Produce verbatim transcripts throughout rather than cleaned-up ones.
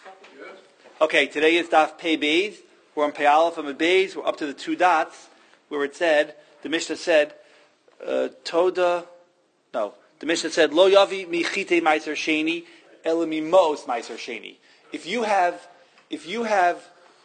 Okay, today is Daf Pei Beis. We're on Pei Aleph and Beis. We're up to the two dots where it said, the Mishnah said, uh, Toda, no, the Mishnah said, Lo yavi mi chite meiser sheni, ela mi mos meiser sheni. If you have, if you have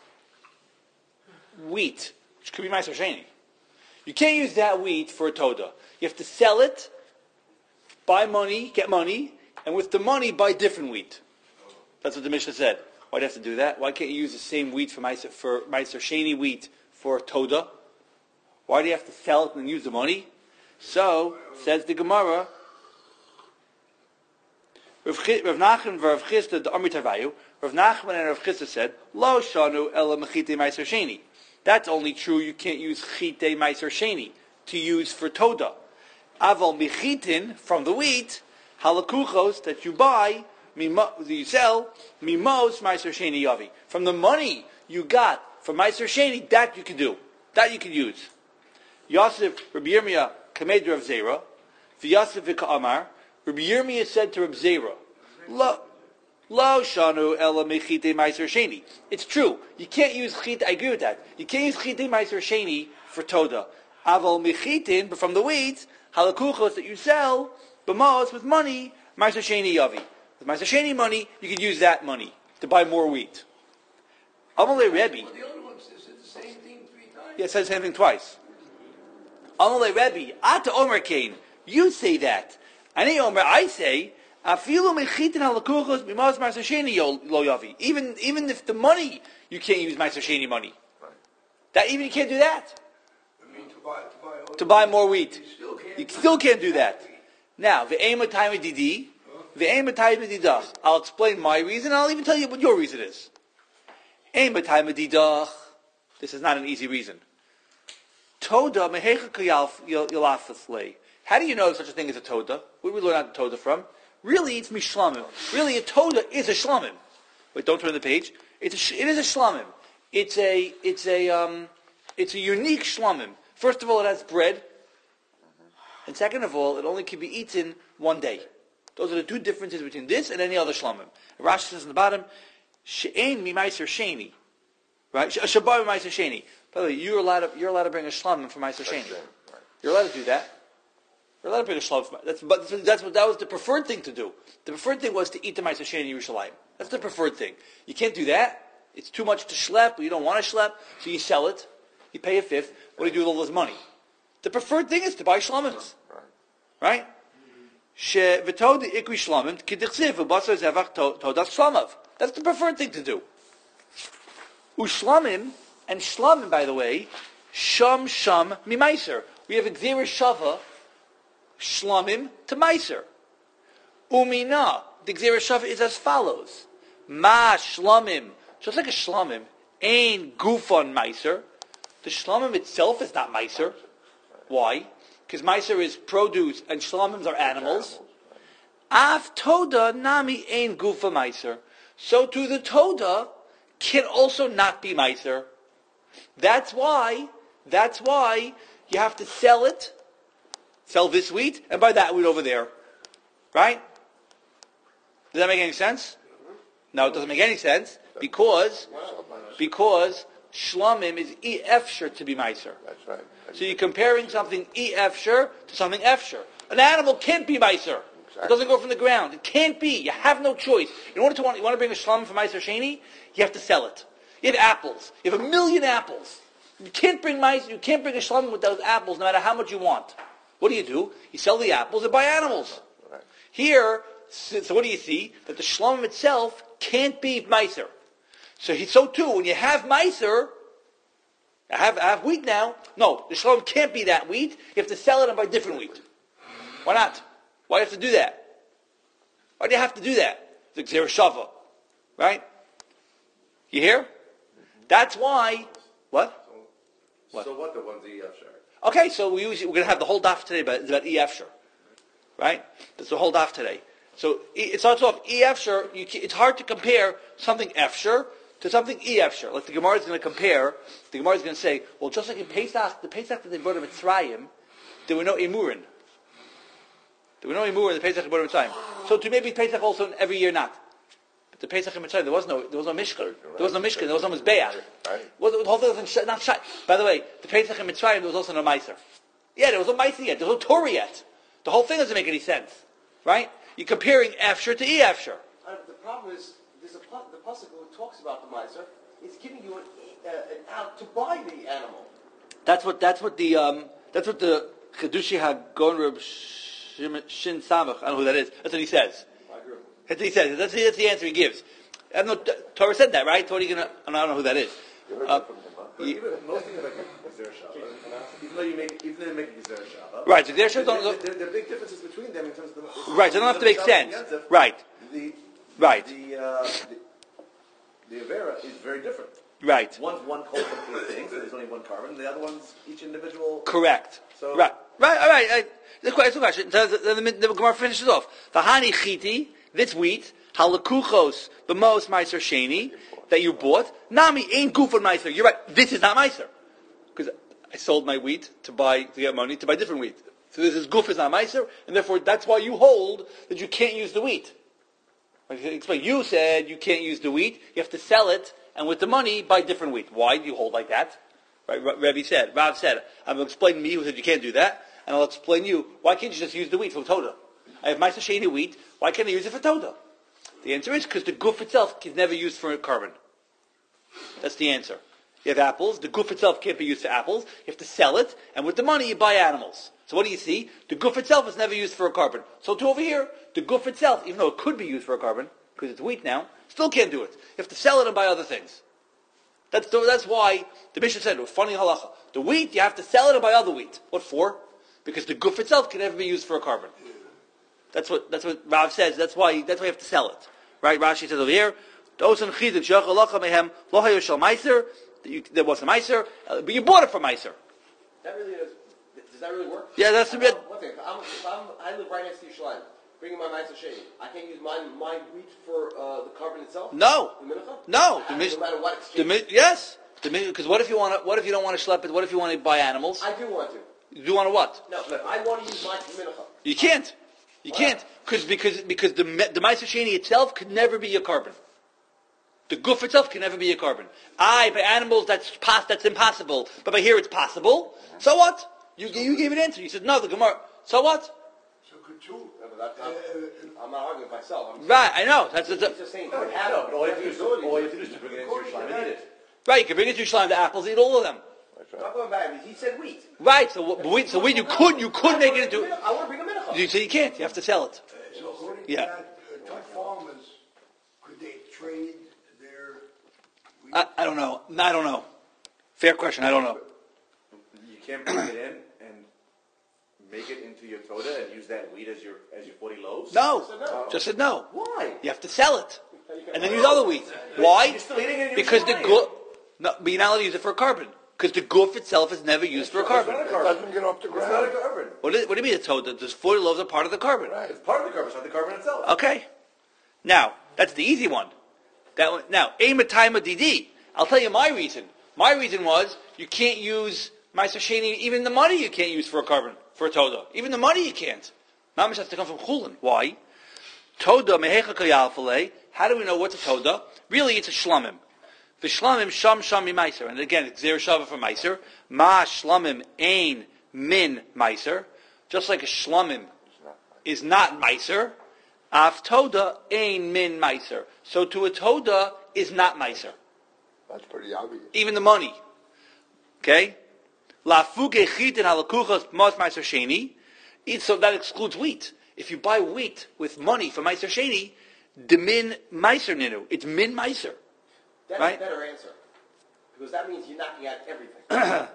wheat, which could be meiser sheni, you can't use that wheat for a Toda. You have to sell it, buy money, get money, and with the money, buy different wheat. That's what the Mishnah said. Why do you have to do that? Why can't you use the same wheat for Meiser, for Meiser Sheni wheat for Toda? Why do you have to sell it and use the money? So, says the Gemara, Rav Nachman Rav Chisda the Amrit Havayu, Rav Nachman and Rav Chisda said, Lo shanu ela mechite Meiser Sheni. That's only true, you can't use chite Meiser Sheni to use for Toda. Aval michitin, from the wheat, halakuchos, that you buy, you sell, mimos meiser sheni yavi. From the money you got from meiser sheni, that you can do. That you can use. Yosef, Rabbi Yirmiyah, kamed Rav Zera, v'Yosef v'ka'amar, Rabbi Yirmiyah said to Rav Zera, Lo, lo shanu ela mechite meiser sheni. It's true. You can't use chite, I agree with that. You can't use chite meiser sheni for Toda. Aval mechitin, but from the wheat, halakuchos that you sell, b'mos, with money, meiser sheni yavi. With Meiser Sheni money, you could use that money to buy more wheat. Amalei Rebbe. Well, the other one says the same thing three times. Yeah, it says the same thing twice. Amalei Rebbe. Ata Omer Kain. You say that. Ani Omer, I say, Afilu mechitin halakuchos b'mos Meiser Sheni lo yavi. Even even if the money, you can't use Meiser Sheni money. Right. That even you can't do that. I mean, to buy to buy, To buy more wheat. You still can't. You still can't do that. Now, ve'ema time didi. I'll explain my reason, and I'll even tell you what your reason is. This is not an easy reason. How do you know such a thing as a Toda? Where do we learn out the Toda from? Really, it's Mishlamim. Really, a Toda is a Shlamim. Wait, don't turn the page. It's a, it is a Shlamim. It's a, it's a, um, it's a unique Shlamim. First of all, it has bread. And second of all, it only can be eaten one day. Those are the two differences between this and any other shlamim. Rashi says in the bottom, she'ein mi meiser sheni, right? Shabar mi meiser sheni. By the way, you're allowed to you're allowed to bring a shlamim for meiser sheni. You're allowed to do that. You're allowed to bring a shlamim. For, that's but that's what that was the preferred thing to do. The preferred thing was to eat the meiser sheni in Yerushalayim. That's the preferred thing. You can't do that. It's too much to schlep. You don't want to schlep, so you sell it. You pay a fifth. What do you do with all this money? The preferred thing is to buy shlamim, right? That's the preferred thing to do. Ushlamim, and shlamim, by the way, sham sham mi meiser. We have a gzera shava, shlamim to meiser. Umina, the gzera shava is as follows. Ma shlamim, just like a shlamim, ain gufon meiser. The shlamim itself is not meiser. Why? Because meiser is produce and shlamims are animals. Av toda nami ein gufa meiser. So too the toda can also not be meiser. That's why, that's why you have to sell it, sell this wheat, and buy that wheat over there. Right? Does that make any sense? No, it doesn't make any sense because, because shlamim is e efsher to be meiser. That's right. So you're comparing something E efsher to something efsher. An animal can't be meiser. Exactly. It doesn't go from the ground. It can't be. You have no choice. In order to want, you want to bring a shlam from meiser sheni, you have to sell it. You have apples. You have a million apples. You can't bring meiser. You can't bring a shlam with those apples, no matter how much you want. What do you do? You sell the apples and buy animals. Right. Here, so, so what do you see? That the shlam itself can't be meiser. So he, so too, when you have meiser. I have, I have wheat now. No, the shalom can't be that wheat. You have to sell it and buy different wheat. Why not? Why do you have to do that? Why do you have to do that? The gzera shava, right? You hear? That's why. What? What? So what? The one's E F share. Okay, so we usually, we're going to have the whole daf today about, about E F share, right? That's the whole daf today. So it starts off E F share. It's hard to compare something F share to something E efsher. Like the Gemara is going to compare, the Gemara is going to say, well, just like in Pesach, the Pesach that they brought in Mitzrayim, there were no Emurin. There were no Emurin in the Pesach they brought in Mitzrayim. So to maybe Pesach also every year not. But the Pesach in Mitzrayim, there was no, there was no Mishkan. There was no Mishkan. There was no Mizbeach. Right. Well, the whole thing was not shy. By the way, the Pesach in Mitzrayim, there was also no Meiser. Yeah, there was no Meiser yet. There was no Torah yet. The whole thing doesn't make any sense, right? You're comparing Afshar to E-Afshar. Uh, the problem is, there's a pu- the pasuk who talks about the miser is giving you an, uh, an out to buy the animal. That's what. That's what the. Um, that's what the Chedushi Hagon Reb Shin Samach. I don't know who that is. That's what he says. That's what he says. That's the, that's the answer he gives. I don't know, Torah said that, right? Torah, you gonna, I don't know who that is. Uh, But even most things like Gezer Shabbat, even though you make, even though you make Gezer Shabbat, right. So there, there, there, there, there, there are big differences between them in terms of the. right. So they don't have to make sense. Right. The, right. The, uh, the, the Avera is very different. Right. One's one cold complete thing, so there's only one carbon. The other one's each individual. Correct. So right. Right. All right. I, the question. The question. The, the, the, the Gemara finishes off. V'hani chiti. This wheat. Halakuchos. B'mos meiser sheni. That you bought. Nami ain't goof on meiser. You're right. This is not meiser. Because I sold my wheat to buy to get money to buy different wheat. So this is goof is not meiser, and therefore that's why you hold that you can't use the wheat. Like I explained, you said you can't use the wheat. You have to sell it, and with the money buy different wheat. Why do you hold like that? Right? Rebbe said. Rav said. I'm going to explain to me who said you can't do that, and I'll explain you why can't you just use the wheat from Toda? I have meiser sheni wheat. Why can't I use it for Toda? The answer is because the goof itself is never used for a carbon. That's the answer. You have apples. The goof itself can't be used for apples. You have to sell it, and with the money you buy animals. So what do you see? The goof itself is never used for a carbon. So too over here, the goof itself, even though it could be used for a carbon, because it's wheat now, still can't do it. You have to sell it and buy other things. That's the, that's why the Mishnah said, funny halacha, the wheat, you have to sell it and buy other wheat. What for? Because the goof itself can never be used for a carbon. That's what that's what Rav says. That's why that's why you have to sell it. Right? Rashi says over here, there was a meiser, uh, but you bought it from meiser. That really is. Does that really work? Yeah, that's a bit. One thing. If I'm, if I'm, I live right next to Yerushalayim. Bringing my meiser sheni. I can't use my my wheat for uh, the carbon itself. No. The mincha? No. The The mis- no matter what exchange. The, yes. Because what if you want to? What if you don't want to schlep it? What if you want to buy animals? I do want to. You do want to what? No, but I want to use my mincha. You can't. You Why? can't. Because because because the the meiser sheni itself could never be a carbon. The goof itself can never be a carbon. I by animals that's pos- that's impossible. But by here it's possible. So what? You you gave an answer. You said no. The Gemara. So what? So could you, No, but that's not, uh, I'm not arguing with myself. I'm Right. I know. That's, that's, He's that's just saying No, you have no, but all you have to do is, ability. all you have to do is to bring it into your slime and eat it. right. You can bring it to Yerushalayim. The apples eat all of them. I'm not going back. He said wheat. Right. So what- wheat. So wheat. You could you could make it into. I want to bring a mincha. You say you can't. You have to sell it. so according Yeah. to that, uh, two farmers, could they trade their wheat? I, I don't know. I don't know. Fair question. I don't know. You can't bring it in and make it into your toda and use that wheat as your as your forty loaves. No. So no. Just said no. Why? You have to sell it, and then use other wheat. Why? You're still eating it in your Because the slime. goof. No, but you're not allowed to use it for a carbon. Because the goof itself is never used for a It's not carbon. a carbon. Doesn't get off the It's not ground. a carbon. What, is, what do you mean it's told that those forty loaves are part of the carbon? It's part of the carbon. It's not the carbon itself. Okay. Now, that's the easy one. That one now, aim at time of D D. I'll tell you my reason. My reason was you can't use Meiser Sheni, even the money you can't use for a carbon, for a Toda. Even the money you can't. Mamish has to come from Chulin. Why? Toda mehecha kayalfale. How do we know what's a Toda? Really, it's a shlamim. The shlamim sham sham meiser. And again, it's zera shava for meiser. Ma shlamim ein min meiser. Just like a shlamim is not meiser. Af toda ein min meiser. So to a toda is not meiser. That's pretty obvious. Even the money. Okay? La fuge chitin halakuchas mas meiser sheni. So that excludes wheat. If you buy wheat with money for meiser sheni, the min meiser ninu. It's min meiser. That's Right? a better answer. Because that means you're knocking out everything.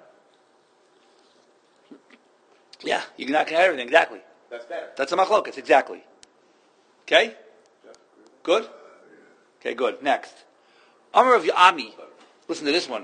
Yeah, you can knock out everything, exactly. That's better. That's a machlokas, exactly. Okay? Good? Okay, good. Next. Amar of Yami. Listen to this one.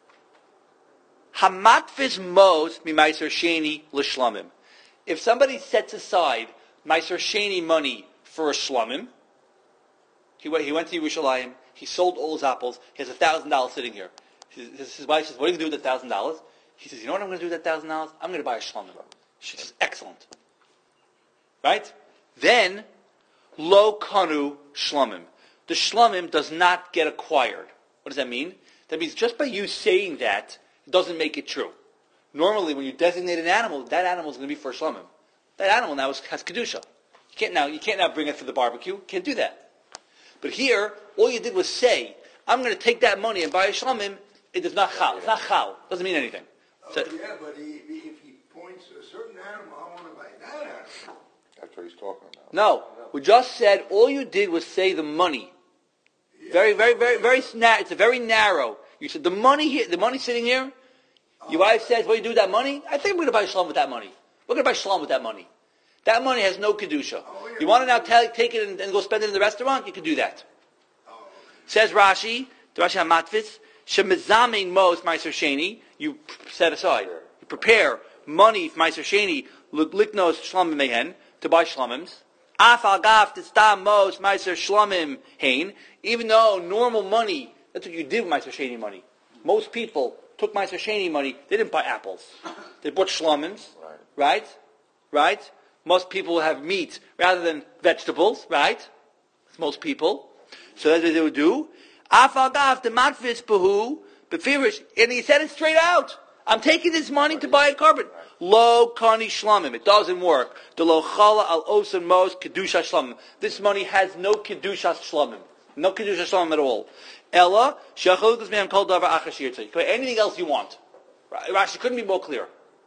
Hamatfiz mos mi meiser sheni l'shlamim. If somebody sets aside meiser sheni money for a shlamim, he went, he went to Yerushalayim, he sold all his apples, he has a thousand dollars sitting here. His, his wife says, what are you going to do with that thousand dollars? He says, you know what I'm going to do with that thousand dollars? I'm going to buy a shlamim. She says, excellent. Right? Then, lo kanu shlamim. the shlamim does not get acquired. What does that mean? That means just by you saying that, it doesn't make it true. Normally, when you designate an animal, that animal is going to be for shlamim. That animal now is, has kedusha. You can't now you can't now bring it for the barbecue. You can't do that. But here, all you did was say, "I'm going to take that money and buy a shlamim." It does not chal. It's not chal. It doesn't mean anything. Oh, So, yeah, but he, if he points to a certain animal, I want to buy that animal. That's what he's talking about. no, we just said all you did was say the money. Very, very, very, very. Sna- it's a very narrow. You said the money here, the money sitting here. Your wife says, "What do you do with that money?" I think we're going to buy shlam with that money. We're going to buy shlam with that money. That money has no kedusha. You want to now tell, take it and, and go spend it in the restaurant? You can do that. Says Rashi, the Rashi HaMatfitz, Shemizamin mos meiser sheni. You set aside, you prepare money for meiser sheni liknos shlamim mehen to buy shlamims. Af al gaf tistam mos meiser shlamim hein. Even though normal money, that's what you did with meiser sheni money. Most people took meiser sheni money. They didn't buy apples. They bought slamims, right? Right? Right? Most people have meat rather than vegetables, right? That's most people. So that's what they would do. Afagav the matfitz behu befirish, and he said it straight out. I'm taking this money to buy a carbon. Lo kani shlamim. It doesn't work. The lo chala al osan mos kedusha shlamim. This money has no kedusha shlamim. No kedusha shlamim at all. Ella shachukas me'am kol davar achashir tzay. You can buy anything else you want. Rashi couldn't be more clear.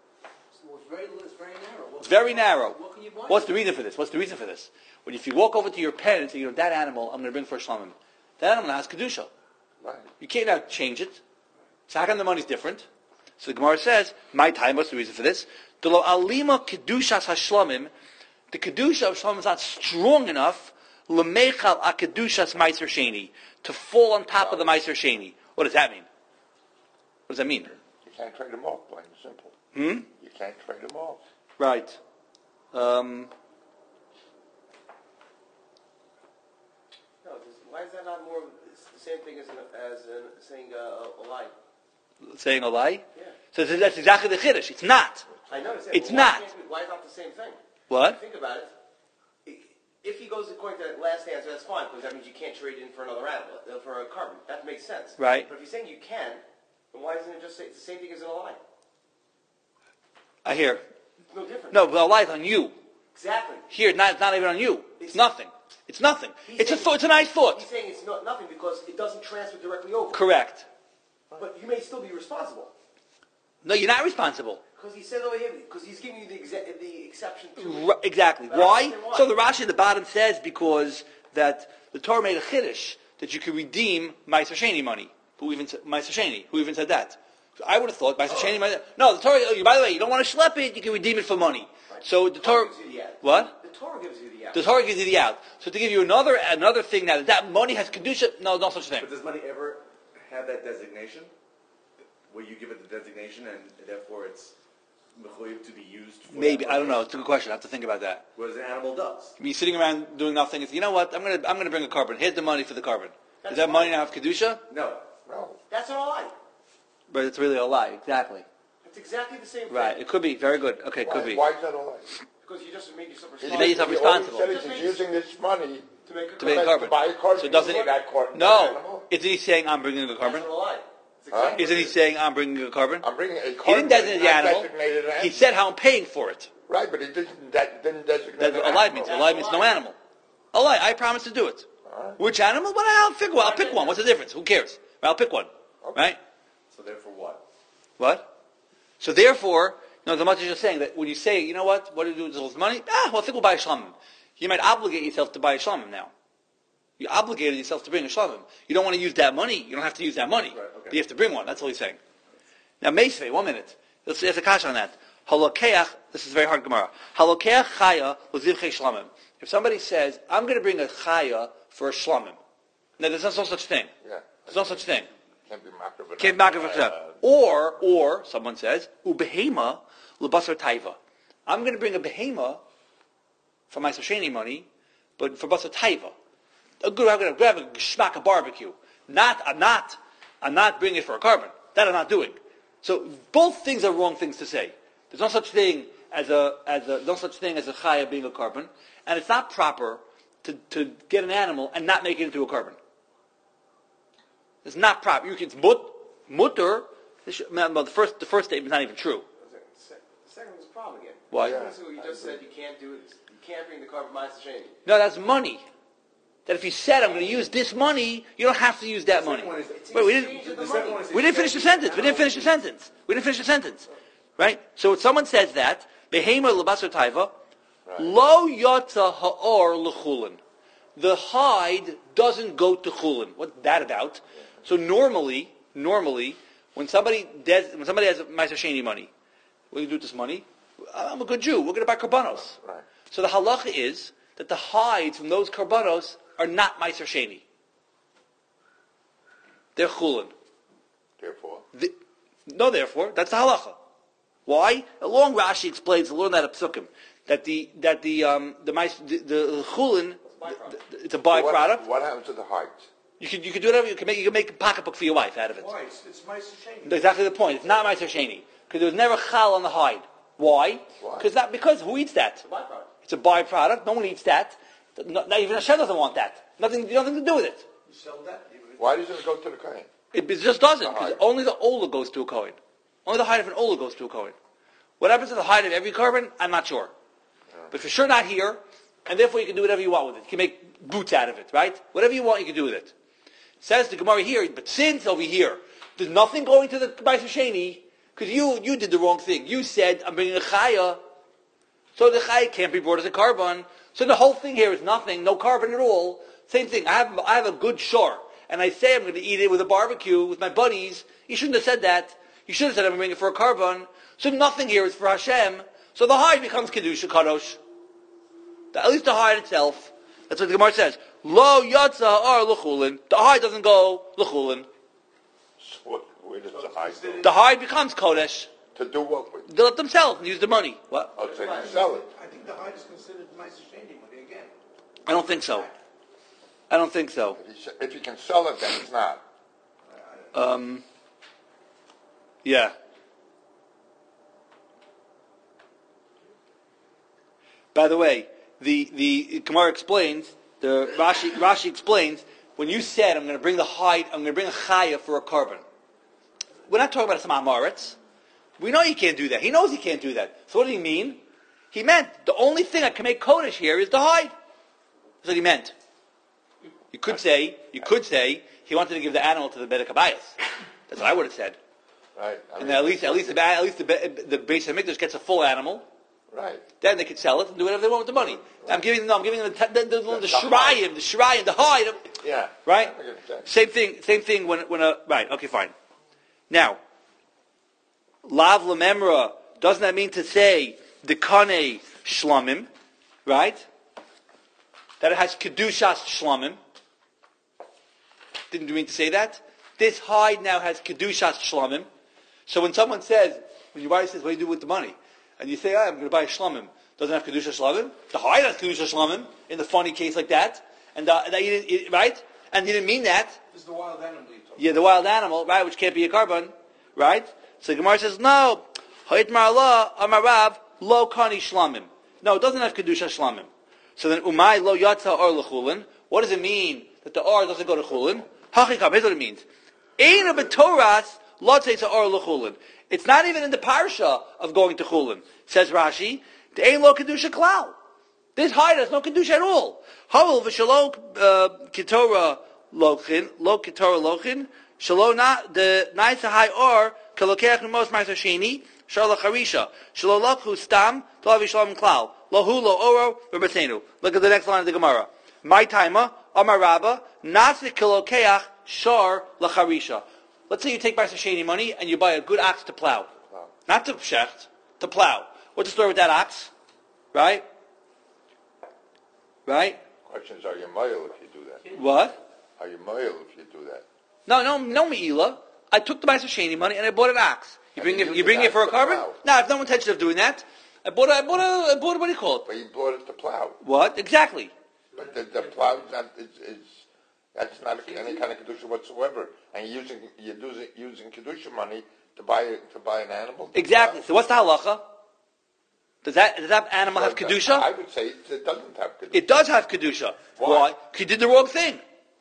So it's very, it's very narrow. What It's very narrow. What can you buy? What's the reason for this? What's the reason for this? When if you walk over to your pen and say, you know, that animal I'm going to bring for a shlamim. That animal has kedusha. Right. You can't now change it. So how come the money's different? So the Gemara says, my time, what's the reason for this? The lo alima kedushas hashlamim, the kedusha of shlamim is not strong enough, lemechal a kedushas meiser sheni, to fall on top of the meiser sheni. What does that mean? What does that mean? You can't trade them off, plain and simple. Hmm? You can't trade them off. Right. Um, No, this, why is that not more of it's the same thing as, an, as an, saying uh, a lie? saying a lie? Yeah. So that's exactly the chiddush. It's not. I noticed that. It's but why not. can't we- Why is not the same thing? What? Think about it. I- If he goes according to that last answer, that's fine, because that means you can't trade in for another animal, uh, for a carbon. That makes sense. Right. But if you're saying you can, then why doesn't it just say it's the same thing as in a lie? I hear. It's no different. No, the lie is on you. Exactly. Here, it's not, it's not even on you. It's It's- nothing. It's nothing. He's It's a saying- thought. It's a nice thought. He's saying it's not nothing because it doesn't transfer directly over. Correct. But you may still be responsible. No, you're not responsible. Because he said over here, because he's giving you the, exe- the exception to it. R- exactly. But I don't Why? understand why. So the Rashi at the bottom says because that the Torah made a chiddush that you could redeem Meiser Sheni money. Who even said Meiser Sheni? Who even said that? So I would have thought Meiser Sheni. Meiser- No, the Torah. Oh, by the way, you don't want to schlep it. You can redeem it for money. Right. So the Torah. gives you the out. What? The Torah gives you the out. The Torah gives you the out. So to give you another another thing now that that money has kedusha. No, no such thing. But does money ever have that designation? Where you give it the designation and therefore it's mechuyev to be used for Maybe that I don't know. purpose? It's a good question. I have to think about that. Whereas an animal does. I mean, sitting around doing nothing. It's, you know what? I'm gonna I'm gonna bring a carbon. Here's the money for the carbon. That's Does that money fine. now have kedusha? No. No. That's an lie. But it's really a lie. Exactly. It's exactly the same thing. Right. It could be very good. Okay, it Why, could be. why is that a lie? Because you just made yourself You responsible. made yourself He responsible. always said he's using this money to make a To make a to carbon. buy a carbon. So doesn't for it? that carbon, that No. animal. Isn't he saying I'm bringing a carbon? That's not a lie. It's Huh? exactly Isn't he saying I'm bringing a carbon? I'm bringing a He carbon. didn't designate the not animal. designated an He animal. said how I'm paying for it. Right, but he didn't, that didn't designate That's an what a lie animal. means. A lie means no animal. A lie. I promise to do it. All right. Which animal? Well, I'll pick one. I'll pick one. What's the difference? Who cares? I'll pick one. Right? So therefore what? What? So therefore, no, the Matzah is just saying that when you say, you know what, what do you do with all this money? Ah, well, I think we'll buy a shlamim. You might obligate yourself to buy a shlamim now. You obligated yourself to bring a shlamim. You don't want to use that money. You don't have to use that money. Right, okay. But you have to bring one. That's all he's saying. Now, Meisvei, one minute. Let's there's a kasha on that. Halokeach, this is very hard Gemara. Halokeach chaya l'zivchei shlamim. If somebody says, I'm going to bring a chaya for a shlamim. Now, there's no such thing. Yeah. There's no such thing. Can't be makar. Can't be makar v'chshav. Or, or, someone says, ubehema l'basar taiva. I'm going to bring a behema for my Sosheni money, but for basar taiva. A good, I'm going to grab a shmak, a barbecue. Not, I'm not, I'm not bringing it for a carbon. That I'm not doing. So both things are wrong things to say. There's no such thing as a, as a, no such thing as a chaya being a carbon, and it's not proper to, to get an animal and not make it into a carbon. It's not proper. You can, it's mut, mutter. Well, the first, the first statement is not even true. The second one's a problem again. Why? The second one, you just said you can't do it. You can't bring the carbon minus the shame. No, that's money. That if you said, I'm going to use this money, you don't have to use that money. One is, Wait, we Exchange didn't, of the the second money. one is we didn't finish the sentence. We didn't finish the sentence. We didn't finish the sentence. Right? So when someone says that, Behema lebasar taiva, lo yata ha'or l'chulin. The hide doesn't go to chulin. What's that about? So normally, normally, when somebody des, when somebody has Meiser Sheni money, what do you do with this money? I'm a good Jew. We're going to buy karbanos. Right. So the halacha is that the hides from those karbanos are not Meiser Sheni. They're chulin. Therefore, The, no, therefore, that's the halacha. Why? Along Rashi explains, to learn that at Psukim, that the that the um the mais- the, the chulin, the, the, it's a byproduct. What, what happens to the hides? You can you can do whatever you can make. You can make a pocketbook for your wife out of it. Why? It's, it's Meiser Sheni. That's exactly the point. It's not Meiser Sheni because there was never chal on the hide. Why? Why? Because that because who eats that? Byproduct. It's a byproduct. No one eats that. Not, not even Hashem doesn't want that. Nothing nothing to do with it. You sell that? You- Why doesn't it go to the Kohen? It, it just doesn't The because hide. only the ola goes to a Kohen. Only the hide of an ola goes to a Kohen. What happens to the hide of every carbon? I'm not sure. But for sure not here, and therefore you can do whatever you want with it. You can make boots out of it, right? Whatever you want, you can do with it. Says the Gemara here, but since over here, there's nothing going to the Meiser Sheni, because you, you did the wrong thing. You said, I'm bringing a chaya, so the chaya can't be brought as a carbon. So the whole thing here is nothing, no carbon at all. Same thing, I have, I have a good shore, and I say I'm going to eat it with a barbecue with my buddies. You shouldn't have said that. You should have said I'm bringing it for a carbon. So nothing here is for Hashem. So the hide becomes Kedusha Kadosh. The, at least the hide itself. That's what the Gemara says. Lo yatza or l'chulin. The hide doesn't go l'chulin. So what, where does the hide go? The hide becomes Kodesh. To do what with? They let them sell and use the money. What? Oh, so you can sell it. I think the hide is considered Meiser Sheni money again. I don't think so. I don't think so. If you, if you can sell it, then it's not. Um, yeah. By the way, the, the Gemara explains, the Rashi, Rashi explains, when you said, I'm going to bring the hide, I'm going to bring a chaya for a carbon. We're not talking about some Amaretz. We know you can't do that. He knows he can't do that. So what did he mean? He meant, the only thing that can make Kodesh here is the hide. That's what he meant. You could say, you could say, he wanted to give the animal to the Beit HaKabayas. That's what I would have said. Right. I And mean, at least, at least, the, at least the, the Beis HaMikdash gets a full animal. Right. Then they could sell it and do whatever they want with the money. I'm giving them, no, I'm giving them the, the, the, the, the The shrayim, the shrayim, the hide. Yeah. Right? I get that. Same thing, same thing when, when a, right, okay, fine. Now, lav lememra, doesn't that mean to say the kane shlamim, right? That it has kedushas shlamim. Didn't you mean to say that? This hide now has kedushas shlamim. So when someone says, when your wife says, what do you do with the money? And you say, oh, I'm going to buy a shlamim. Doesn't have kedusha shlamim. The hide has kedusha shlamim in the funny case like that. And uh, that you didn't, it, right? And you didn't mean that. This is the wild animal you talk Yeah, the wild animal, right, which can't be a carbon, right? So Gemara says, no. Ha'it ma'ala amarav lo kani shlamim. No, it doesn't have kedusha shlamim. So then umay lo yatza or l'chulin. What does it mean that the or doesn't go to chulin? Hachikam. Here's what it means. Eina b'toras lo tzeitzah or l'chulin. It's not even in the parsha of going to chulin. Says Rashi, the ein lo kedusha klal. This hide has no kedusha at all. Ha'ul v'shalo ketorah lochin, lo ketorah lochin, shalo na the nice high or kalokech numos ma'aser sheni, shalo charisha, shalo lokhu stam, tolav yishalom klal, lohu lo oro v'betzenu. Look at the next line of the Gemara. My timer, Amar Rabba, nasik kalokech shar lacharisha. Let's say you take Ma'aser Sheni money and you buy a good ox to plow. Wow. Not to shecht, to plow. What's the story with that ox? Right? Right? Question is, are you male if you do that? What? Are you male if you do that? No, no, no Me'ila. I took the Ma'aser Sheni money and I bought an ox. You And bring you it, used you the bring it ox for a to carbon? plow. No, I have no intention of doing that. I bought a, I bought a, I bought a, what do you call it? But you bought it to plow. What? Exactly. But the, the plow is not, is, is that's not any kind of kedusha whatsoever. And you're using you're using using kedusha money to buy to buy an animal. to Exactly. plow. So what's the halacha? Does that does that animal have kedusha? I would say it doesn't have kedusha. It does have kedusha. Why? Why? Because you did the wrong thing.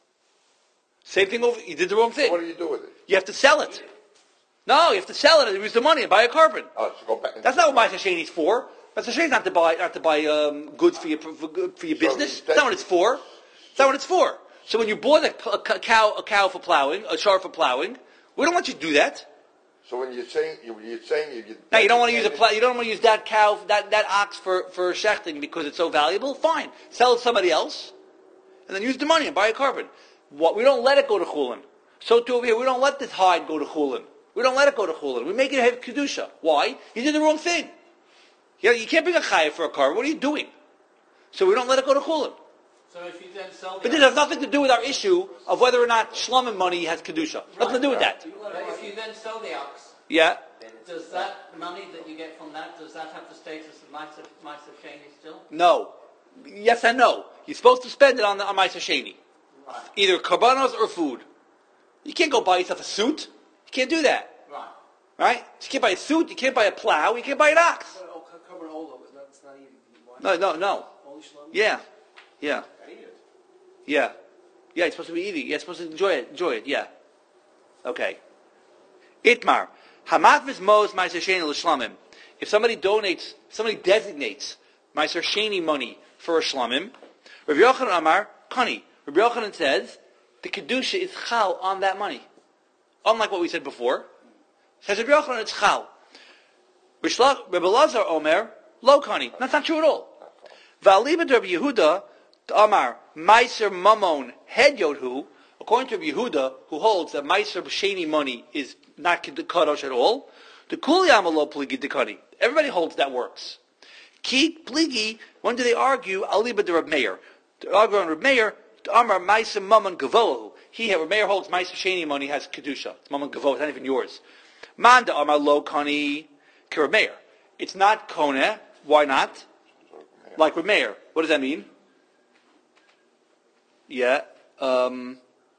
Same thing over. You did the wrong thing. What do you do with it? You have to sell it. No, you have to sell it and use the money and buy a carbon. Oh, so go back. That's not what Ma'aser Sheni is for. Ma'aser Sheni is not to buy not to buy um, goods for your for, for your So business. that- That's not what it's for. That's not what it's for. So when you bought a, a cow a cow for plowing, a char for plowing, we don't want you to do that. So when you're saying you, you're saying you, you Now you don't want to use a plow, you don't want to use that cow that, that ox for for shechting because it's so valuable. Fine, sell it to somebody else, and then use the money and buy a carbon. What we don't let it go to chulin. So too over here, we don't let this hide go to chulin. We don't let it go to chulin. We make it have kedusha. Why? You did the wrong thing. You know, you can't bring a chayav for a carbon. What are you doing? So we don't let it go to chulin. So if you then sell the But this has nothing to do with our issue of whether or not shlomim money has kedusha. Nothing to do with that. But if you then sell the ox, Yeah. does that money that you get from that, does that have the status of Ma'aser Ma'aser Sheni still? No. Yes and no. You're supposed to spend it on the on Ma'aser Sheni. Right. Either karbanos or food. You can't go buy yourself a suit. You can't do that. Right. Right? You can't buy a suit. You can't buy a plow. You can't buy an ox. Carbon Olo, it's not, it's not even. No, no, no. Only Shlomo? Yeah. Yeah. I eat it. Yeah. Yeah, you're supposed to be eating. You're supposed to enjoy it. Enjoy it. Yeah. Okay. Itmar. Hamatvis Mos Ma'aser Sheni l'shlamim. If somebody donates, somebody designates Ma'aser Sheni money for a shlamim, Rabbi Yochanan Amar, Kani. Rabbi Yochanan says, the kedusha is chal on that money. Unlike what we said before. Says Rabbi Yochanan, it's chal. Rabbi Lazar Omer, lo kani. That's not true at all. Va'alibad Rabbi Yehuda, Amar, Meiser Mamon, head Yodhu, according to Rabbi Yehuda, who holds that Meiser Sheni money is not kadosh at all, the Kuli Amalo Pligi Dekani. Everybody holds that works. Ki Pligi, when do they argue? Alibad Rabbi Meir. To argue on Rabbi Meir, Amar Meiser Mamon Gavohu. He, Rabbi Meir holds Meiser Sheni money has kedusha. It's Mamon Gavohu, it's not even yours. Manda Amar Lo Kani. Meir. It's not Kone. Why not? Like with Meir. What does that mean? Yeah. Um,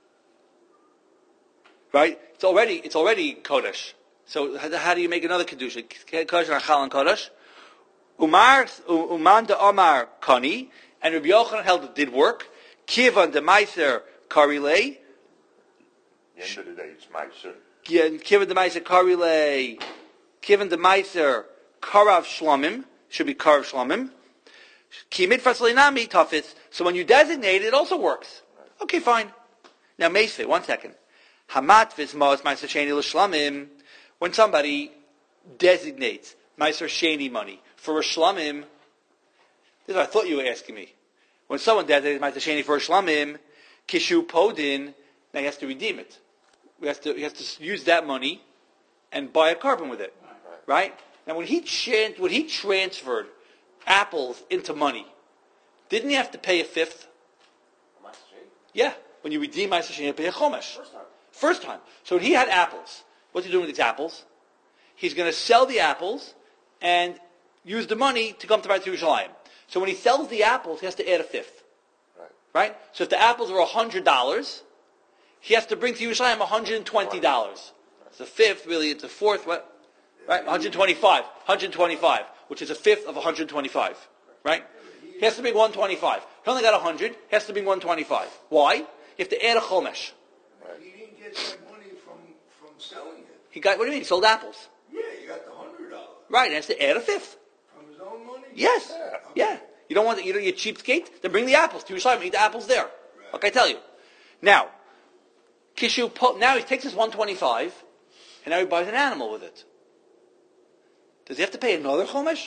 right? It's already it's already Kodesh. So how, how do you make another Kedusha? Kodesh and Achal and Kodesh. Umar Uman de Omar Kani and Rabbi Yochanan held it did work. Kivan de Meiser Karilei. At the end of the day, it's Meiser. Kivan de Meiser Karilei. Kivan de Meiser Karav Shlomim, should be Karav Shlomim. Ki mitfas leinami tafis. So when you designate, it also works. Okay, fine. Now, Meisve, one second. Hamatvis Mos Ma'aser Sheni l'Shlomim. When somebody designates Ma'aser Sheni money for a Shlomim, this is what I thought you were asking me. When someone designates Ma'aser Sheni for a Shlomim, Kishu Podin, now he has to redeem it. He has to, he has to use that money and buy a carbon with it, right? Now, when he tran- when he transferred apples into money, didn't he have to pay a fifth? Ma'aser Sheni? Yeah, when you redeem Ma'aser Sheni, you pay a chomesh. First time. First time. So when he had apples, what's he doing with these apples? He's going to sell the apples and use the money to come to Beit Yerushalayim. So when he sells the apples, he has to add a fifth, Right. right? So if the apples are a hundred dollars, he has to bring to Yerushalayim one hundred and twenty dollars. It's a fifth, really. It's a fourth. What? Right, one hundred twenty-five, one hundred twenty-five, which is a fifth of one hundred twenty-five, right? He has to bring one hundred twenty-five. He only got one hundred, he has to bring one hundred twenty-five. Why? You have to add a chomesh. He didn't get that money from, from selling it. He got, what do you mean? He sold apples. Yeah, he got the hundred dollars Right, and has to add a fifth. from his own money? Yes, yeah. You don't want, the, you don't, you cheapskate? Then bring the apples to Yerushalayim and eat the apples there. Like I tell you. Now, Kishu, po- now he takes his one hundred twenty-five, and now he buys an animal with it. Does he have to pay another chomesh?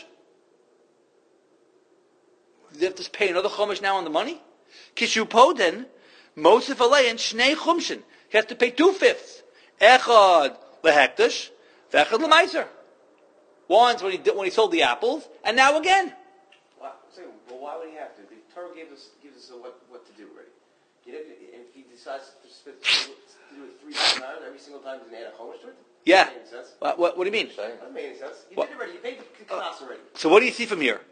Does he have to pay another chomesh now on the money? Kishu poden, mosif alein shnei chumshin. He has to pay two fifths. Echad lehektish, vechad lemeiser. Once when he did, when he sold the apples, and now again. Why, say, well, why would he have to? The Torah gives us gives us a what, what to do already. You know, if he decides to, spit, to do it three times every single time, he's going to add a chomesh to it? Yeah. That makes sense. What, what, what do you mean? Saying. That made any sense. You What? did it already. You paid the class already. So what do you see from here?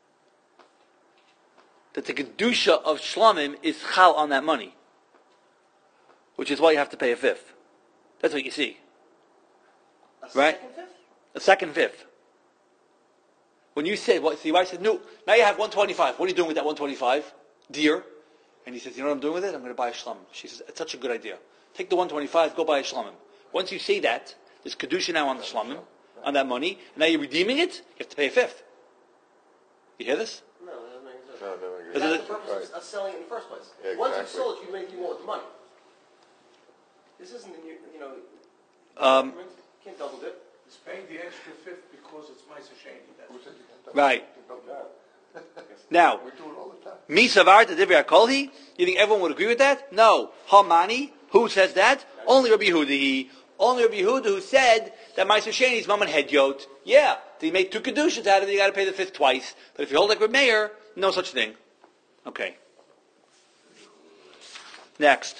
That the kedusha of shlamim is chal on that money, which is why you have to pay a fifth. That's what you see. A Right. second fifth? A second fifth. When you say, what, so your wife said, no, now you have one twenty-five. What are you doing with that one twenty-five? Dear. And he says, you know what I'm doing with it? I'm going to buy a shlamim. She says, it's such a good idea. Take the one twenty-five, go buy a shlamim. Once you say that, there's kedusha now on the shlamim, on that money, and now you're redeeming it, you have to pay a fifth. You hear this? No, that doesn't make sense. No, no, Is That's it- the purpose of selling it in the first place. Yeah, Once you exactly. sold it, you make you more with the money. This isn't, you you know, Um, you can't double dip. It's paying the extra fifth because it's Meiser Sheni. That's Right. Now, We do it all the time. Mi savar to divrei kolhi. You think everyone would agree with that? No. Hamani. Who says that? Only Rabbi Yehuda. Only Rabbi Yehuda who said that Meiser Sheni is mom and head yot. Yeah, you make two kedushas out of it. You got to pay the fifth twice. But if you hold like Rabbi Meir, no such thing. Okay. Next.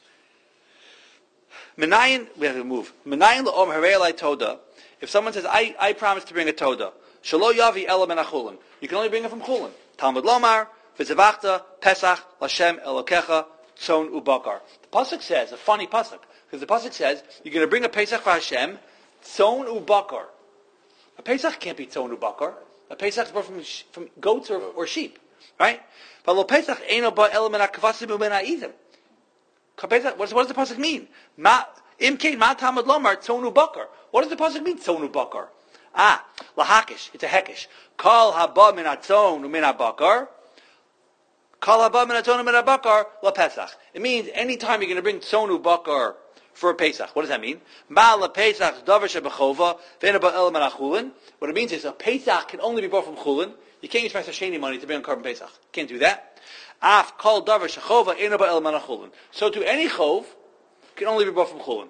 Menayin. We have to move. Menayin le'om harei alai toda. If someone says, I, I promise to bring a toda, shelo yavi ela men achulin. You can only bring it from chulin. Talmud lomar, v'zevachta, pesach, lashem, elokecha, tzon, ubakar. The pasuk says, a funny pasuk, because the pasuk says, you're going to bring a pesach for Hashem, tzon, ubakar. A pesach can't be tzon, ubakar. A pesach is brought from, from goats or, or sheep. Right? But lo pesach eino ba ela men hakvasim u'men ha'idim. What does, what does the pasuk mean? Ma, imkein ma Talmud lomar, tzon, ubakar. What does the pasuk mean, tzon, ubakar? Ah, lahakish. It's a hekish. Kol haba min atzon u'min habakar. Kol haba min atzon u'min habakar la pesach. It means any time you're going to bring tzon u'bakar for a pesach. What does that mean? Ma la pesach davar shebechova ve'en haba el min achulin. What it means is a pesach can only be brought from chulin. You can't use Meiser Sheni money to bring a carbon pesach. Can't do that. Af kol davar shechova ve'en haba el min achulin. So to any chov can only be brought from chulin.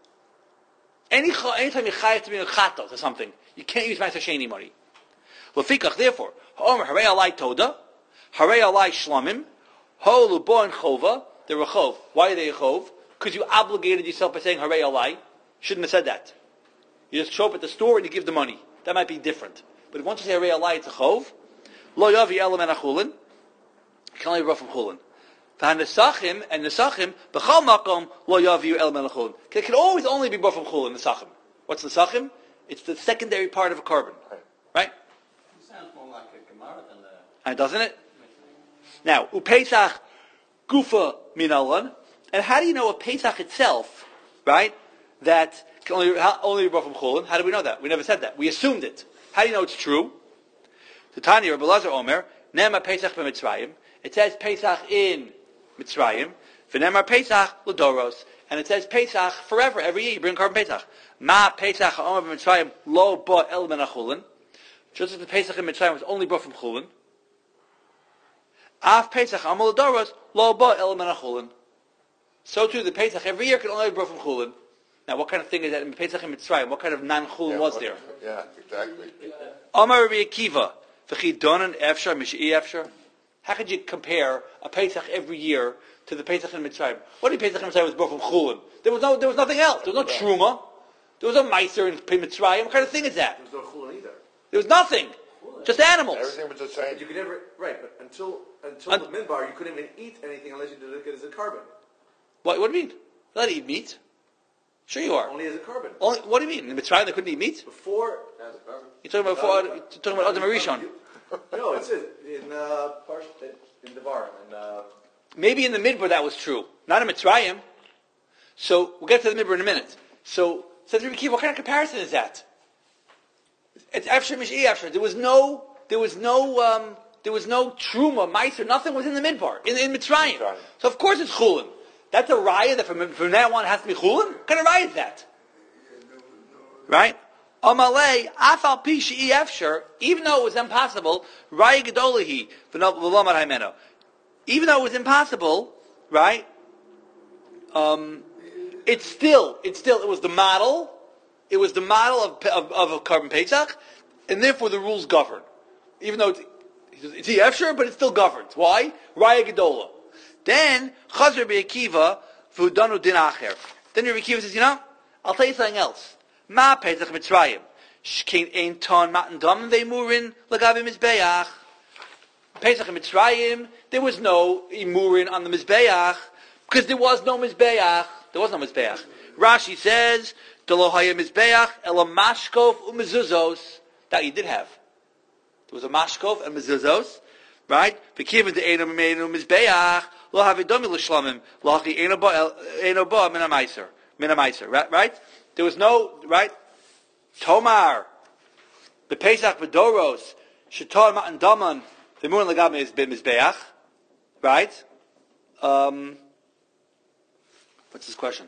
Any anytime you chayav to bring a chatos or something, you can't use Meiser Sheni money. Lefikach, therefore, ha'omer harei alai toda, harei alai shlamim, ho lubo and chova, they're a chov. Why are they a chov? Because you obligated yourself by saying harei alai. Shouldn't have said that. You just show up at the store and you give the money. That might be different. But if once you say harei alai, it's a chov. Lo yavi elam and achulin. You can only be brought from chulin. V'hanesachim and nesachim b'chal makom lo yaviu el melachulin. It can always only be brought from chulin. Nesachim. What's nesachim? It's the secondary part of a carbon, right? It sounds more like a Gemara than a... And doesn't it? Now, upesach gufa minalan. And how do you know a pesach itself, right? That can only only be brought from chulin. How do we know that? We never said that. We assumed it. How do you know it's true? The Tanya Rabbi Elazar Omer nema pesach b'mitzrayim. It says pesach in Mitzrayim, v'nemar Pesach l'doros, and it says Pesach forever, every year you bring carbon Pesach. Ma Pesach ha'omer b'Mitzrayim lo ba el men achulin. Just as the Pesach in Mitzrayim was only brought from chulin. Af Pesach ha'omer l'doros lo ba el men achulin. So too, the Pesach every year can only be brought from chulin. Now, what kind of thing is that in Pesach in Mitzrayim? What kind of non-chulin Yeah, was what- there? Yeah, exactly. Amar Rabbi Akiva, v'chi donan efshar mish'i efshar. How could you compare a Pesach every year to the Pesach in Mitzrayim? What did Pesach in Mitzrayim was brought from Chulin? There was no, there was nothing else. There was no Truma. There was no Meiser in Mitzrayim. What kind of thing is that? There's no chulin either. There was nothing. Just animals. Everything was the same. But you could never, right, but until until Un- the minbar, you couldn't even eat anything unless you did it as a carbon. What, what do you mean? They're not eat meat. Sure you are. Only as a carbon. Only, what do you mean? In Mitzrayim they couldn't eat meat? Before, That's a carbon. You're talking about before, you're talking about Adam Rishon. no, it says in uh, Parsh, in Devarim, and uh, Maybe in the Midbar that was true. Not in Mitzrayim. So, we'll get to the Midbar in a minute. So, says Rabbi Akiva, what kind of comparison is that? It's Efshar Mish'i Efshar. There was no, there was no, um, there was no Truma, Meiser, nothing was in the Midbar, in, in Mitzrayim. Mitzrayim. So of course it's Chulin. That's a raya that from, from now on has to be Chulin? What kind of raya is that? Right? Amalei, Afal Pi She'i Efshar, even though it was impossible, Raya Gedolahi, V'lomar Haimeno. Even though it was impossible, right? Um, it's still, it's still, it was the model, it was the model of, of, of a carbon Pesach, and therefore the rules govern. Even though it's, it's Efshar, but it still governs. Why? Raya Gedola. Then, Chaz Rabbi Akiva, V'udanu Din Acher. Then Rabbi Akiva says, you know, I'll tell you something else. Ma Pesach Mitzrayim. Shkein ein ton matan dam ve'murin lagavi mizbeach. Pesach in Mitzrayim, there was no imurin on the mizbeach because there was no mizbeach. There was no mizbeach. Rashi says, "Delo haya mizbeach ela mashkov umezuzos." That you did have. There was a mashkov and mezuzos, right? V'kiven de eno meinu mizbeach lo havidomi l'shlamim lo hachi eno ba eno ba min ha'maiser min ha'maiser. Right? Right? There was no right. Tomar the Pesach v'doros shetor matan daman v'murin legam is b'mizbeach. Right? Um, what's his question?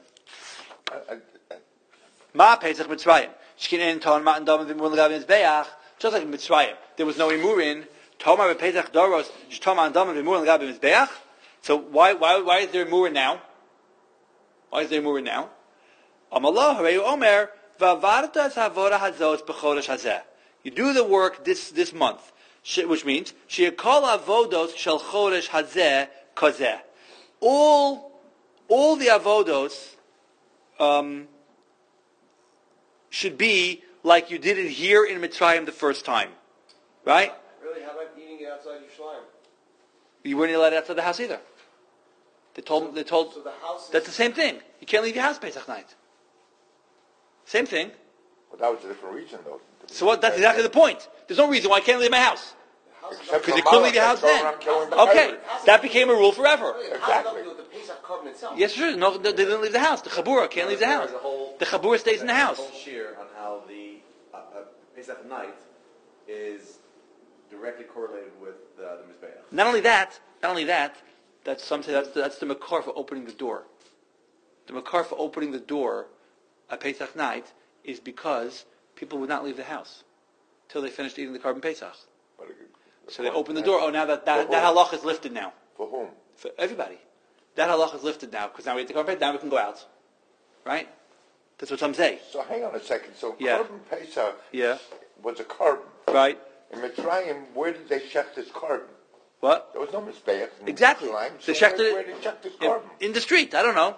Ma Pesach Mitzrayim. Shkin en ton matan daman v'murin legam is beach. Just like in Mitzrayim, there was no imurin. Tomar Pesach Doros Shtomar and Daman Imurin L'Gabim Mizbeach. So why why why is there imurin now? Why is there imurin now? Amalah Harei Omer V'Avarta Havoda Hazos B'Chodesh Hazeh. You do the work this this month, which means She'Kol Avodos Shel Chodesh Hazeh Kozeh. All all the avodos um, should be like you did it here in Mitzrayim the first time, right? Really, how about eating it outside your shrine? You weren't allowed outside the house either. They told. They told. So the house. Is, that's the same thing. You can't leave your house Pesach night. Same thing. Well, that was a different reason, though. So what? That's exactly the point. There's no reason why I can't leave my house. Because you couldn't leave your house then. Okay, that became a rule forever. Exactly. The Pesach carbon itself. Yes, sure. No, they didn't leave the house. The Chabura can't leave the house. The Chabura stays in the house. There's a whole shir on how the uh, uh, Pesach night is directly correlated with uh, the Mizbeach. Not only that, not only that, that's some say that's the, that's the makar for opening the door. The makar for opening the door at Pesach night is because people would not leave the house till they finished eating the carbon Pesach. So they open the door. Oh, now that that, that halach is lifted now. For whom? For everybody. That halach is lifted now because now we eat the carbon Pesach. Now we can go out, right? That's what some say. So hang on a second. So Yeah. carbon Pesach Yeah. was a carbon. Right. In Mitzrayim, where did they shecht this carbon? What? There was no Mizbeach in Exactly. Mitzrayim. They So shechted where, it where did they shecht this in, carbon? in the street. I don't know.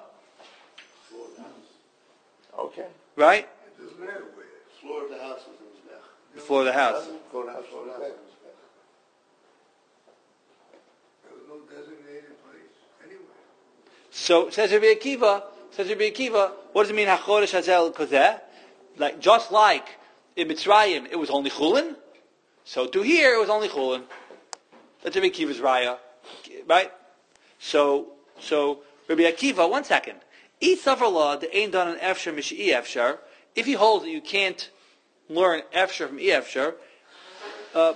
Okay. Right? It doesn't matter where. Floor of the house was in the Mizbeach. Before the house. Go to the house. Floor of the house was in the Mizbeach. There was no designated place anywhere. So says Rabbi Akiva. Says Rabbi Akiva. What does it mean? Hachodesh hazel kozeh. Like just like in Mitzrayim, it was only chulin. So to here, it was only chulin. That's Rabbi Akiva's raya, right? So so Rabbi Akiva. One second. Eat suffer law the ain't done an efshar mishi efshar. If he holds that you can't learn efshar from efshar, uh,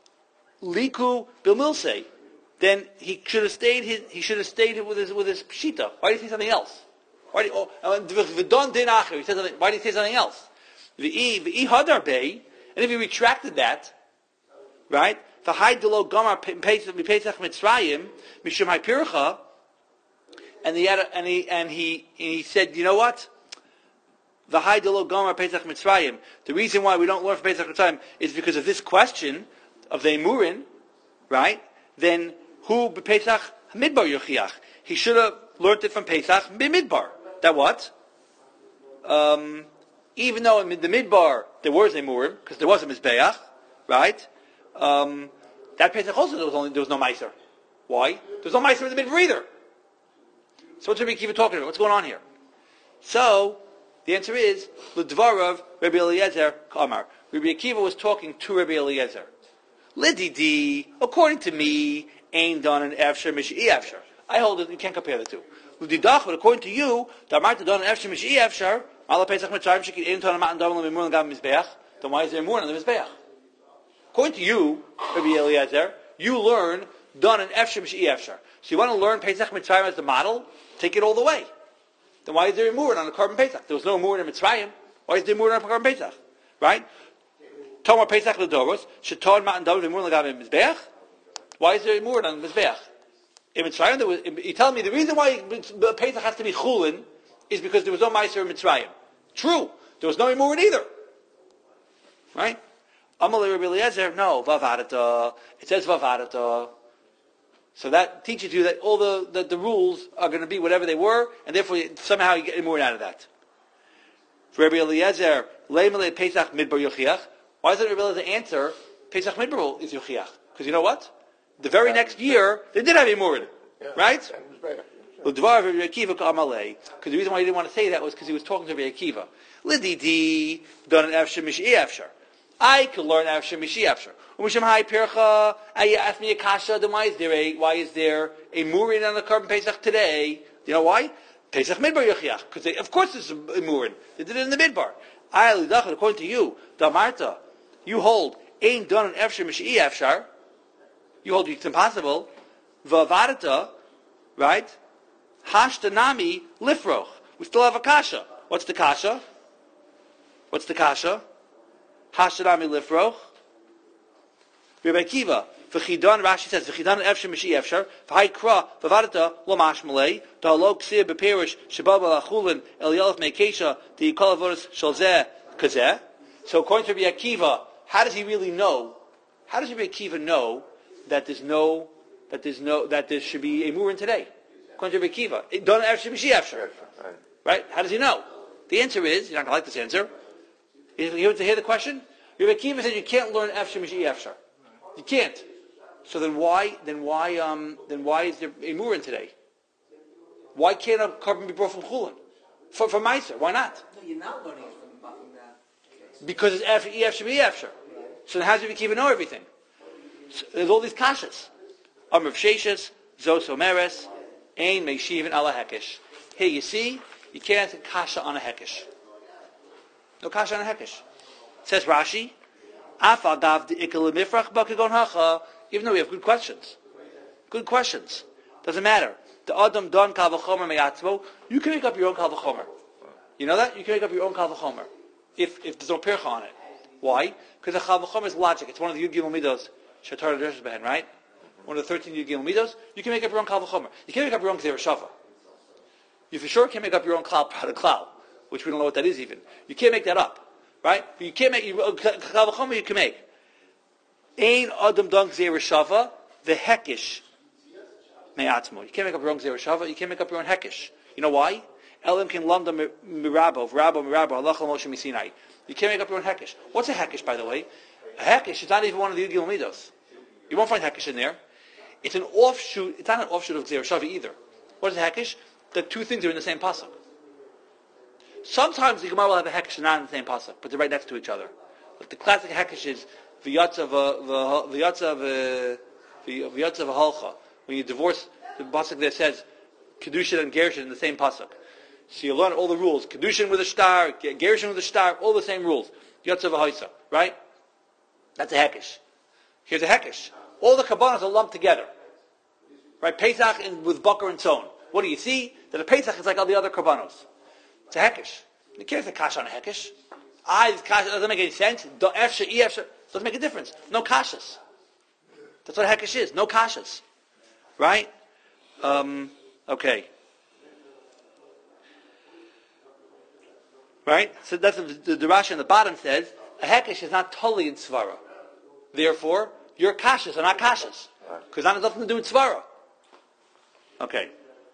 liku bilmilsei, then he should have stayed. His, he should have stayed with his with his pshita. Why did he say something else? Why did oh, v'don din acher? He said something. Why did he say something else? V'i v'i hadar bei, and if he retracted that, right? V'hai delo gamar pesach mitzrayim mishum haypircha, and he had a, and he and he and he said, you know what? V'hai delo gamar pesach mitzrayim. The reason why we don't learn from pesach mitzrayim is because of this question of the emurin, right? Then who b'Pesach midbar yochiach? He should have learned it from Pesach b'midbar. That what? Um, even though in the midbar there was a murim because there was a mizbeach, right? Um, that Pesach also there was only there was no meiser. Why? There was no meiser in the midbar either. So what's Rabbi Akiva talking about? What's going on here? So the answer is l'dvarav Rabbi Eliezer Kamar. Rabbi Akiva was talking to Rabbi Eliezer. Lididi, according to me, ain't done an efshar mishi efshar. I hold it. You can't compare the two. Lididach, but according to you, the Marta done an efshar mishi efshar. Mala pesach mitzrayim shekid ain't done a matan davam lemimur l'gam mizbeach. Then why is there more on the mizbeach? According to you, Rabbi Eliezer, you learn done an efshar mishi efshar. So you want to learn pesach mitzrayim as the model? Take it all the way. Then why is there more on the carbon pesach? There was no more in Mitzrayim. Why is there more on the carbon pesach? Right? Tomar Pesach L'Doros, Shetor Matan David V'Mur L'Gam Mizbeach. Why is there more on Mizbeach? In Mitzrayim, there was, you tell me the reason why Pesach has to be Chulin is because there was no Meiser in Mitzrayim. True, there was no Imurin either. Right? Amalei Rabbi Eliezer, no, Vavadata. It says Vavadata. So that teaches you that all the, the, the rules are going to be whatever they were, and therefore somehow you get Imurin out of that. For Rabbi Eliezer, Leimelei Pesach Midbar Yochiach. Why doesn't Rabbi Eliezer answer Pesach Midbar is Yochiach? Because you know what? The very next year they did have a murid, Yeah. right? Because the reason why he didn't want to say that was because he was talking to Rabbi Akiva. Lididi done an efshar mishi efshar. I could learn efshar mishi efshar. Umisham Hai Pircha, you asked me a kasha, then why is there a, why is there a murin on the Korban Pesach today? You know why? Pesach Midbar Yochiach. Because of course there's a murin. They did it in the Midbar. According to you, Damarta, you hold, ain't done an Efshar Mishi'i Efshar. You hold it's impossible. Vavarata, right? Hashtanami Lifroch. We still have a kasha. What's the kasha? What's the kasha? Hashtanami Lifroch. Rabbi Akiva, v'chidan, Rashi says, v'chidan efshar mishi efshar, v'hai kra, v'vadata, lo mashmalei, da'alo ksir b'perish, shabab al-achulin, el yelef me'kesha, the yikol avodas shalzeh kazeh. So according to Rabbi Akiva, how does he really know, how does Rabbi Akiva know that there's no, that there's no, that there should be a murin today? According to Rabbi Akiva, don't efshar mishi efshar. Right? How does he know? The answer is, you're not going to like this answer. You want to hear the question? Rabbi Akiva said you can't learn efshar mishi efshar. You can't. So then why? Then why? Um, then why is there a murin today? Why can't a carbon be brought from chulin? For for meiser, why not? No, you're not learning it from, from that. Because it's after E F should be after. So then how do we keep know everything? So there's all these kashas. Amr of Sheshes, Zos Omeres, Ein Meishivin ala Hekesh. Here you see, you can't have kasha on a Hekesh. No kasha on a Hekesh. Says Rashi. Even though we have good questions. Good questions. Doesn't matter. The Adam don kal v'chomer me'atzmo. You can make up your own kal v'chomer. You know that? You can make up your own kal v'chomer. If, if there's no pircha on it. Why? Because the kal v'chomer is logic. It's one of the Yud Gimel Midos. Shatar Dersh Behen, right? One of the thirteen Yud Gimel Midos. You can make up your own kal v'chomer. You can't make up your own Gzera Shava. You for sure can't make up your own klal prat klal, which we don't know what that is even. You can't make that up. Right? But you can't make, kal v'chomer you can make. Ein adam don gzera shava, the hekish me'atzmo. You can't make up your own gzera shava, you can't make up your own hekish. You know why? Elim kin lamda mirabo, v'rabo mirabo, halach l'moshe misinai. You can't make up your own hekish. What's a hekish, by the way? A hekish is not even one of the Yud Gimel Midos. You won't find hekish in there. It's an offshoot, it's not an offshoot of gzera shava either. What is a hekish? The two things are in the same pasuk. Sometimes the Gemara will have a hekesh not in the same pasuk, but they're right next to each other. But the classic hekesh is v'yatza v'yatza v'halcha. When you divorce, the pasuk there says kedushin and gerushin in the same pasuk. So you learn all the rules: kedushin with a star, gerushin with a star, all the same rules. Yatza v'haisa, right? That's a hekesh. Here's a hekesh. All the kabbanas are lumped together, right? Pesach and with bakar and tzon. What do you see? That a Pesach is like all the other kabbanos. It's a hekesh. You can't say kasha on a hekesh. Ah, this kasha doesn't make any sense. Do efsha, e efsha doesn't make a difference. No kashas. That's what a hekesh is. No kashas. Right? Um, okay. Right? So that's the, the, the Rashi on the bottom says a hekesh is not totally in svara. Therefore, your kashas are not kashas because that has nothing to do with svara. Okay.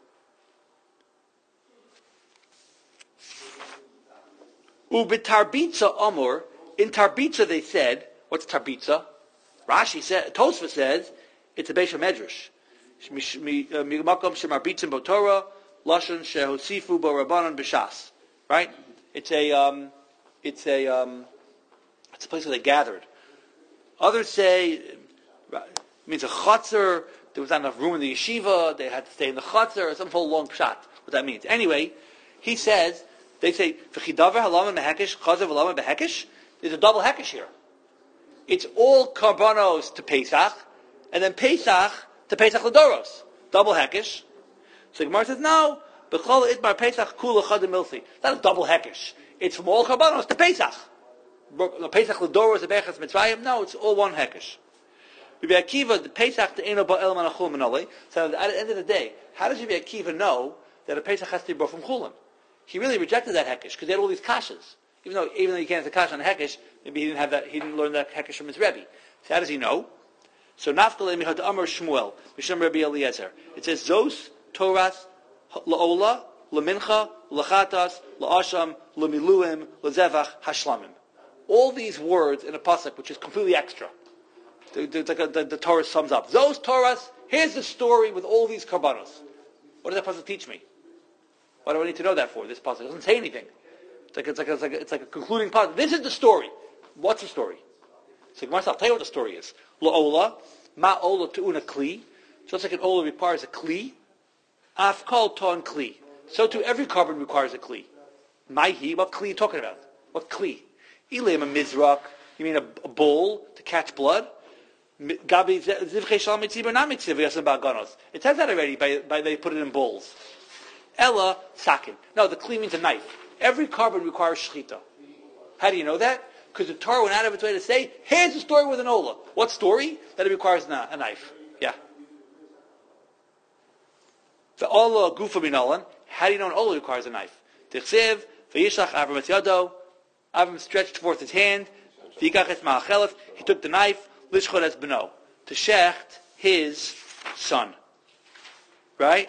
Ubitarbitza Amor, in Tarbitza they said, what's Tarbitza? Rashi said, Tosfos says, it's a Beisha Medrash. Mimakom shemarbitzim botorah, lashon shehosifu bo rabbanon b'shas. Right? It's a, um, it's a, um, it's a place where they gathered. Others say, it means a chutzner, there was not enough room in the yeshiva, they had to stay in the chutzner, some whole long pshat, what that means. Anyway, he says, they say, V'chidavar halama mehekesh, chazav halama behekesh. There's a double hekesh here. It's all karbanos to Pesach, and then Pesach to Pesach Ladoros. Double hekesh. So Gemara says, no, b'chol itmar Pesach kula chad milsi. It's not a double hekesh. It's from all karbanos to Pesach. Pesach Ladoros, the Bechas Mitzrayim, no, it's all one hekesh. Rabbi Akiva, the Pesach to Eino Ba'el Manachul Manoli. So at the end of the day, how does Rabbi Akiva know that a Pesach has to be brought from Chulin? He really rejected that hekesh because he had all these kashas. Even though, even though you can't have the kash on the hekesh, maybe he didn't have that. He didn't learn that hekesh from his rebbe. So how does he know? So nafkal emichad amar Shmuel misham Rabbi Eliezer. It says zos toras laola lamincha lachatas laasham lamiluim lazevach hashlamim. All these words in a pasuk, which is completely extra. The, the, the, the, the Torah sums up. Zos toras. Here's the story with all these karbanos. What does that pasuk teach me? What do I need to know that for? This pasuk doesn't say anything. It's like it's like it's like a, it's like a concluding pasuk. This is the story. What's the story? So Gemara says, I'll tell you what the story is. La'ola, ma'ola tu'una kli. Just like an ola requires a kli, af kol ton kli. So too every carbon requires a kli. Maihi, what kli are you talking about? What kli? Ilim a mizrak, you mean a, a bowl to catch blood? Gabi zivchei shalom mitziv not mitziv yasam ba'ganos. It says that already by, by they put it in bowls. Ella sakin. No, the kli means a knife. Every carbon requires shchita. How do you know that? Because the Torah went out of its way to say, here's the story with an ola. What story? That it requires a knife. Yeah. The ola gufa minolan. How do you know an ola requires a knife? Tichsev v'yishlach Avram et yado. Avram stretched forth his hand. V'yikach es ma'achelef. He took the knife. Lishchot es beno. To shecht his son. Right?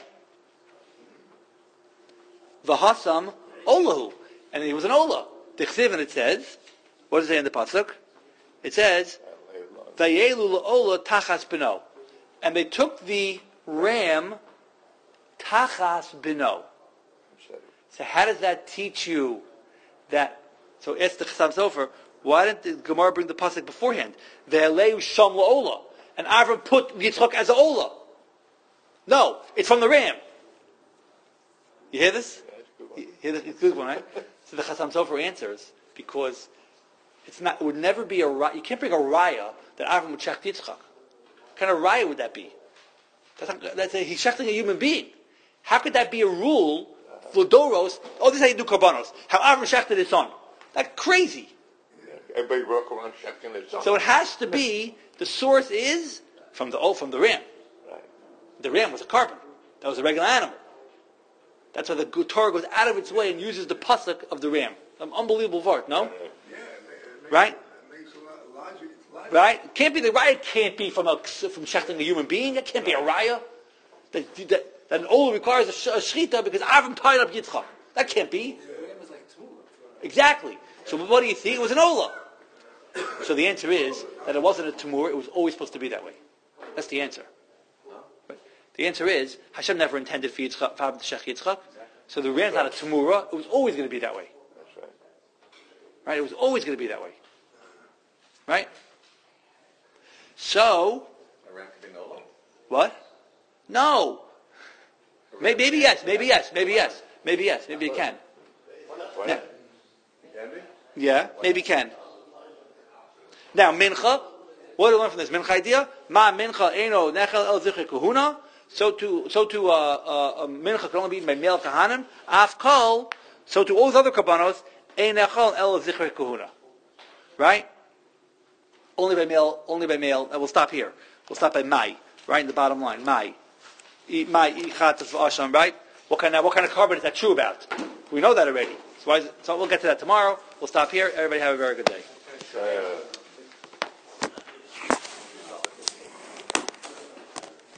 V'hasam olahu. And he was an ola. Tichsev, and it says, what does it say in the pasuk? It says, "Vayelu la'ola tachas beno," and they took the ram tachas beno. So how does that teach you that? So ask the Chassam Sofer, why didn't the Gemara bring the pasuk beforehand? Ve'aleu sham la'ola, and Avram put Yitzchak as a ola. No, it's from the ram. You hear this? You hear this? It's a good one, right? So the Chassam Sofer answers, because it's not. It would never be a raya. You can't bring a raya that Avram would shecht Yitzchak. What kind of raya would that be? That's, not, that's a, he's shechting a human being. How could that be a rule for Doros? Oh, this is how you do karbanos. How Avram shechted his son. That's crazy. Everybody walk around shechting his son. So it has to be, the source is from the oh, from the ram. Right. The ram was a carbon. That was a regular animal. That's why the Torah goes out of its way and uses the pasuk of the ram. An unbelievable word, no? Yeah, it makes, Right? It makes a lot of logic. logic. Right? It can't be the raya. Can't be from a from shechting a human being. That can't be a raya. That, that, that an ola requires a, sh- a shechita because Avram tied up Yitzchak. That can't be. Exactly. So what do you think? It was an ola. So the answer is that it wasn't a tumur. It was always supposed to be that way. That's the answer. But the answer is Hashem never intended for Yitzchak for Avram to shech Yitzchak. So the ram's not a tumura. It was always going to be that way. That's right. Right? It was always going to be that way. Right? So, A ram could be an ola? what? No. Maybe, maybe yes, maybe yes, maybe yes, maybe yes, maybe it can. Why Yeah, not? Can be? yeah, maybe it can. Now, mincha, what do we learn from this mincha idea? Ma mincha eno nechel el zichri kahuna. So to so to uh, uh, mincha can only be eaten by male kahanim. Af kol. So to all those other kabbanos, ein nechel el zichri kahuna. Right? Only by male. Only by male. And we'll stop here. We'll stop by mai. Right in the bottom line. Mai. Mai ichatas v'asham. Right? What kind of what kind of carbon is that true about? We know that already. So, why is it, so we'll get to that tomorrow. We'll stop here. Everybody have a very good day. Uh,